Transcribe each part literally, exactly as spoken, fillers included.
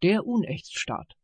Der Unrechtsstaat.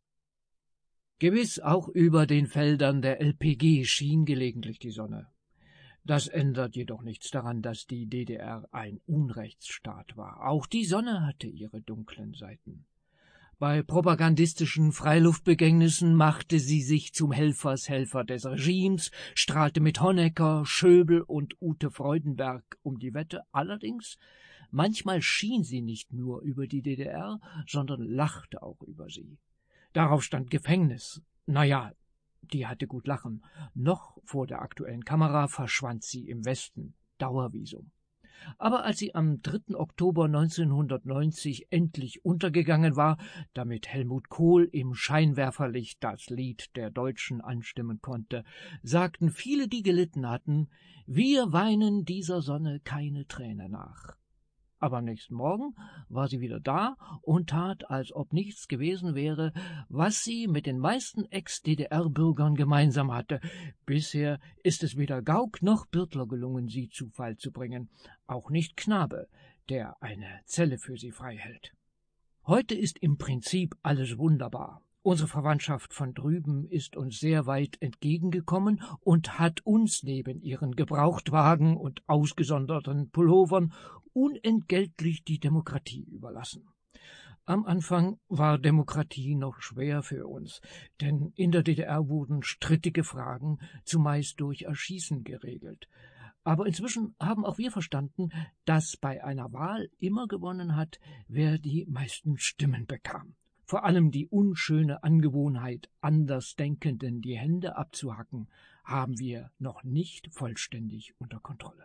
Gewiss, auch über den Feldern der L P G schien gelegentlich die Sonne. Das ändert jedoch nichts daran, dass die D D R ein Unrechtsstaat war. Auch die Sonne hatte ihre dunklen Seiten. Bei propagandistischen Freiluftbegängnissen machte sie sich zum Helfershelfer des Regimes, strahlte mit Honecker, Schöbel und Ute Freudenberg um die Wette. Allerdings, manchmal schien sie nicht nur über die D D R, sondern lachte auch über sie. Darauf stand Gefängnis. Na ja, die hatte gut lachen. Noch vor der aktuellen Kamera verschwand sie im Westen. Dauervisum. Aber als sie am dritten Oktober neunzehnhundertneunzig endlich untergegangen war, damit Helmut Kohl im Scheinwerferlicht das Lied der Deutschen anstimmen konnte, sagten viele, die gelitten hatten, wir weinen dieser Sonne keine Träne nach. Aber am nächsten Morgen war sie wieder da und tat, als ob nichts gewesen wäre, was sie mit den meisten Ex-D D R-Bürgern gemeinsam hatte. Bisher ist es weder Gauck noch Birtler gelungen, sie zu Fall zu bringen, auch nicht Knabe, der eine Zelle für sie frei hält. Heute ist im Prinzip alles wunderbar. Unsere Verwandtschaft von drüben ist uns sehr weit entgegengekommen und hat uns neben ihren Gebrauchtwagen und ausgesonderten Pullovern unentgeltlich die Demokratie überlassen. Am Anfang war Demokratie noch schwer für uns, denn in der D D R wurden strittige Fragen zumeist durch Erschießen geregelt. Aber inzwischen haben auch wir verstanden, dass bei einer Wahl immer gewonnen hat, wer die meisten Stimmen bekam. Vor allem die unschöne Angewohnheit, Andersdenkenden die Hände abzuhacken, haben wir noch nicht vollständig unter Kontrolle.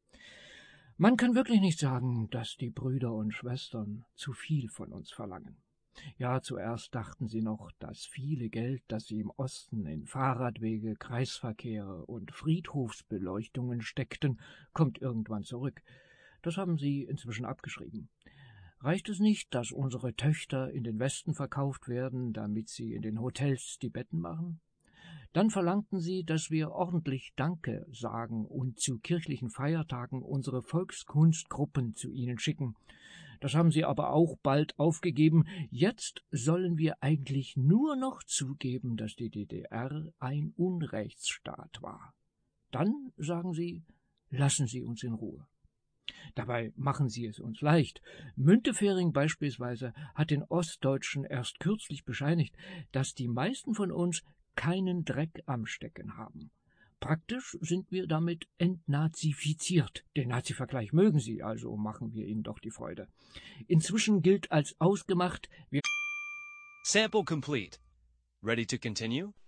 Man kann wirklich nicht sagen, dass die Brüder und Schwestern zu viel von uns verlangen. Ja, zuerst dachten sie noch, das viele Geld, das sie im Osten in Fahrradwege, Kreisverkehre und Friedhofsbeleuchtungen steckten, kommt irgendwann zurück. Das haben sie inzwischen abgeschrieben. Reicht es nicht, dass unsere Töchter in den Westen verkauft werden, damit sie in den Hotels die Betten machen? Dann verlangten sie, dass wir ordentlich Danke sagen und zu kirchlichen Feiertagen unsere Volkskunstgruppen zu ihnen schicken. Das haben sie aber auch bald aufgegeben. Jetzt sollen wir eigentlich nur noch zugeben, dass die D D R ein Unrechtsstaat war. Dann, sagen sie, lassen Sie uns in Ruhe. Dabei machen sie es uns leicht. Müntefering beispielsweise hat den Ostdeutschen erst kürzlich bescheinigt, dass die meisten von uns keinen Dreck am Stecken haben. Praktisch sind wir damit entnazifiziert. Den Nazi-Vergleich mögen sie, also machen wir ihnen doch die Freude. Inzwischen gilt als ausgemacht, wir Sample complete. Ready to continue?